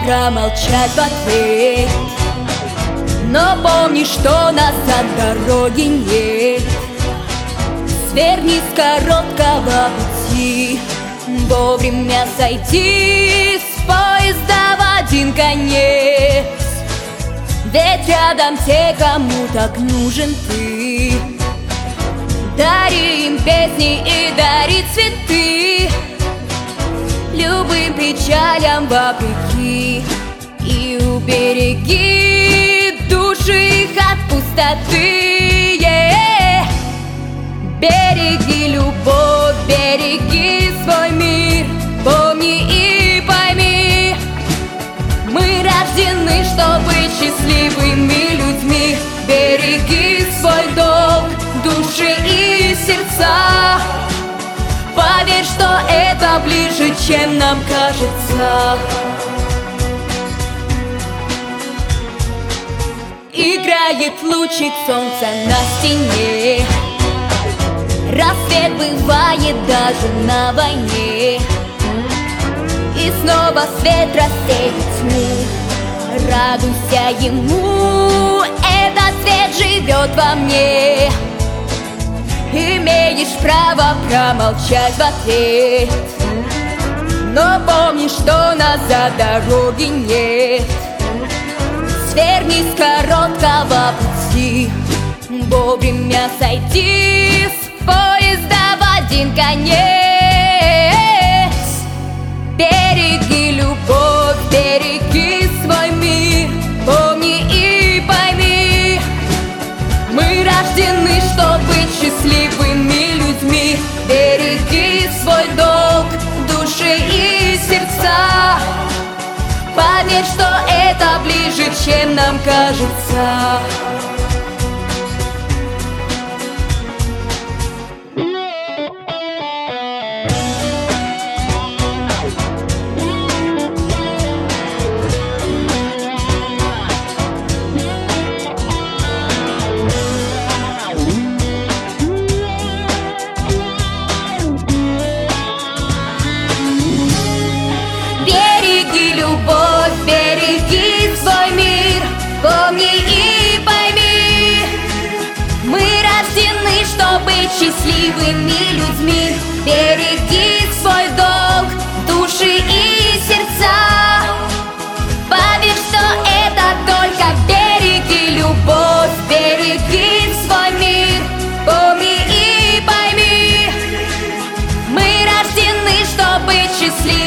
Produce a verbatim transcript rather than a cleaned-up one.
промолчать в ответ. Но помни, что назад дороги нет. Сверни с короткого пути, вовремя сойти с поезда в один конец. Ведь рядом те, кому так нужен ты. Дари им песни и дари цветы, любым печалям вопреки. И убереги души их от пустоты. Yeah. Береги любовь, береги свой мир. Помни и пойми, мы рождены, чтобы быть счастливыми людьми. Береги свой долг, души и сердца. Поверь, что это ближе, чем нам кажется. Играет лучик солнца на стене. Рассвет бывает даже на войне. И снова свет рассеет тьму. Радуйся ему, этот свет живет во мне. Имеешь право промолчать в ответ. Но помни, что назад дороги нет. Сверни с короткого пути, вовремя сойти с поезда в один конец. Береги любовь, береги свой мир. Помни и пойми, мы рождены, чтобы быть счастливыми людьми. Береги свой долг, души и сердца. Поверь, что это ближе, чем нам кажется. Береги свой мир, помни и пойми, мы рождены, чтобы быть счастливыми людьми. Береги свой долг, души и сердца. Поверь, что это только береги любовь, береги свой мир, помни и пойми, мы рождены, чтобы быть счастливыми.